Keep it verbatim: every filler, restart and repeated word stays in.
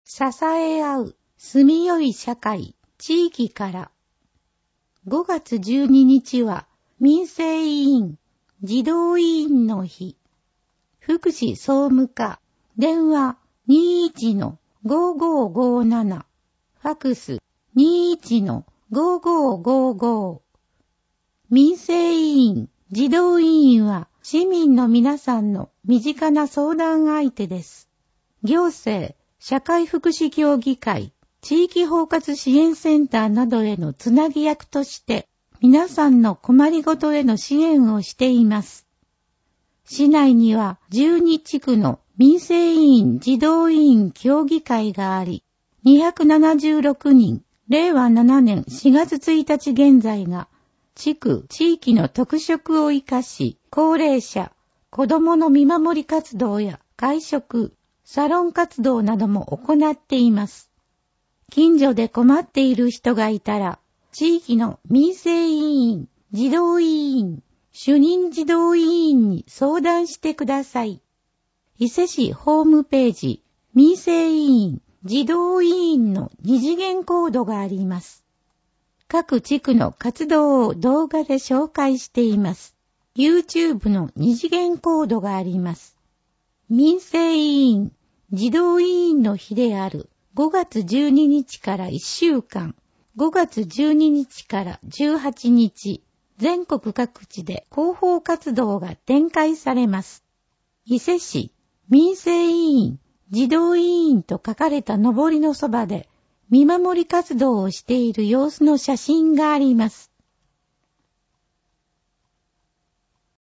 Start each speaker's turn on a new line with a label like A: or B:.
A: 支え合う、住みよい社会、地域から。ごがつじゅうににちは、民生委員、児童委員の日。福祉総務課、電話 にいちのごーごーごーなな、ファクス にいちのごーごーごーごー。民生委員、児童委員は市民の皆さんの身近な相談相手です。行政、社会福祉協議会、地域包括支援センターなどへのつなぎ役として皆さんの困りごとへの支援をしています。市内にはじゅうにちくの民生委員児童委員協議会があり、にひゃくななじゅうろくにん、れいわななねんしがつついたち現在が、地区、地域の特色を生かし、高齢者、子どもの見守り活動や会食、サロン活動なども行っています。近所で困っている人がいたら、地域の民生委員、児童委員、主任児童委員に相談してください。伊勢市ホームページ、民生委員、児童委員の二次元コードがあります。各地区の活動を動画で紹介しています。YouTube の二次元コードがあります。民生委員、児童委員の日であるごがつじゅうににちからいっしゅうかん、ごがつじゅうににちからじゅうはちにち、全国各地で広報活動が展開されます。伊勢市民生委員、児童委員と書かれたのぼりのそばで見守り活動をしている様子の写真があります。